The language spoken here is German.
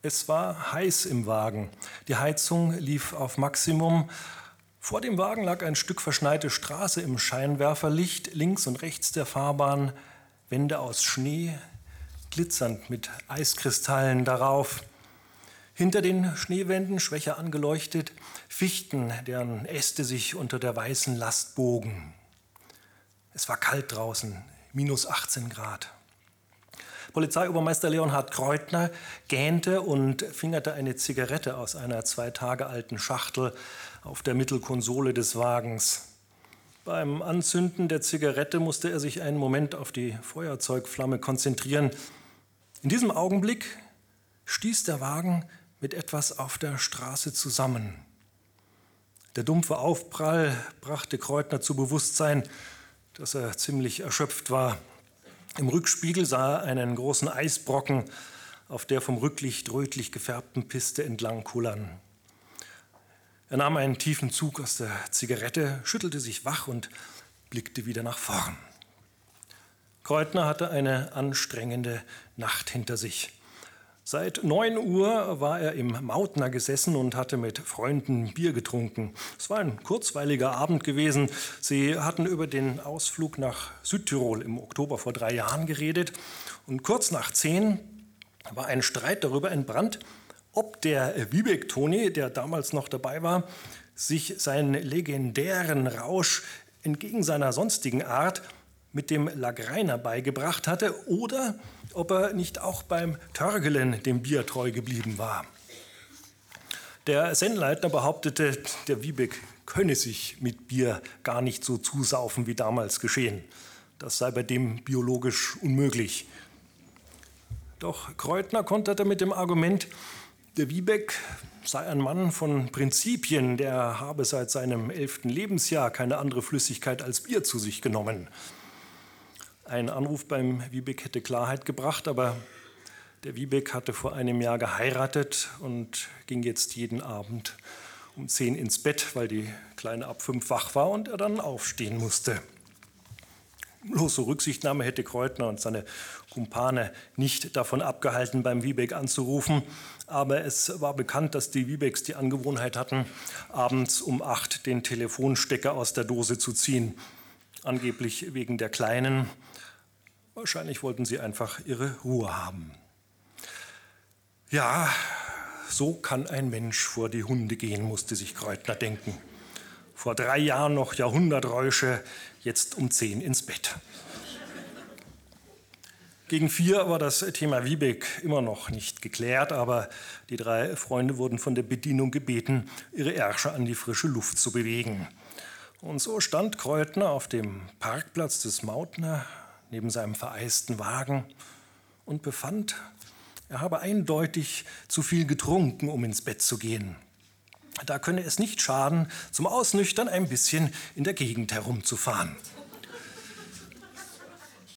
Es war heiß im Wagen. Die Heizung lief auf Maximum. Vor dem Wagen lag ein Stück verschneite Straße im Scheinwerferlicht, links und rechts der Fahrbahn Wände aus Schnee, glitzernd mit Eiskristallen darauf. Hinter den Schneewänden, schwächer angeleuchtet, Fichten, deren Äste sich unter der weißen Last bogen. Es war kalt draußen, minus 18 Grad. Polizeiobermeister Leonhard Kreutner gähnte und fingerte eine Zigarette aus einer 2 Tage alten Schachtel auf der Mittelkonsole des Wagens. Beim Anzünden der Zigarette musste er sich einen Moment auf die Feuerzeugflamme konzentrieren. In diesem Augenblick stieß der Wagen mit etwas auf der Straße zusammen. Der dumpfe Aufprall brachte Kreutner zu Bewusstsein, dass er ziemlich erschöpft war. Im Rückspiegel sah er einen großen Eisbrocken auf der vom Rücklicht rötlich gefärbten Piste entlang kullern. Er nahm einen tiefen Zug aus der Zigarette, schüttelte sich wach und blickte wieder nach vorn. Kreutner hatte eine anstrengende Nacht hinter sich. Seit 9 Uhr war er im Mautner gesessen und hatte mit Freunden Bier getrunken. Es war ein kurzweiliger Abend gewesen. Sie hatten über den Ausflug nach Südtirol im Oktober vor 3 Jahren geredet. Und kurz nach 10 war ein Streit darüber entbrannt, ob der Wiebeck-Toni, der damals noch dabei war, sich seinen legendären Rausch entgegen seiner sonstigen Art mit dem Lagreiner beigebracht hatte oder ob er nicht auch beim Törgelen dem Bier treu geblieben war. Der Sennleitner behauptete, der Wiebeck könne sich mit Bier gar nicht so zusaufen wie damals geschehen. Das sei bei dem biologisch unmöglich. Doch Kreutner konterte mit dem Argument, der Wiebeck sei ein Mann von Prinzipien, der habe seit seinem 11. Lebensjahr keine andere Flüssigkeit als Bier zu sich genommen. Ein Anruf beim Wiebeck hätte Klarheit gebracht, aber der Wiebeck hatte vor einem Jahr geheiratet und ging jetzt jeden Abend um 10 ins Bett, weil die Kleine ab 5 wach war und er dann aufstehen musste. Bloße Rücksichtnahme hätte Kreutner und seine Kumpane nicht davon abgehalten, beim Wiebeck anzurufen. Aber es war bekannt, dass die Wiebecks die Angewohnheit hatten, abends um 8 den Telefonstecker aus der Dose zu ziehen. Angeblich wegen der Kleinen. Wahrscheinlich wollten sie einfach ihre Ruhe haben. Ja, so kann ein Mensch vor die Hunde gehen, musste sich Kreutner denken. Vor 3 Jahren noch Jahrhunderträusche, jetzt um 10 ins Bett. Gegen 4 war das Thema Wiebeck immer noch nicht geklärt, aber die 3 Freunde wurden von der Bedienung gebeten, ihre Ärsche an die frische Luft zu bewegen. Und so stand Kreutner auf dem Parkplatz des Mautner neben seinem vereisten Wagen und befand, er habe eindeutig zu viel getrunken, um ins Bett zu gehen. Da könne es nicht schaden, zum Ausnüchtern ein bisschen in der Gegend herumzufahren.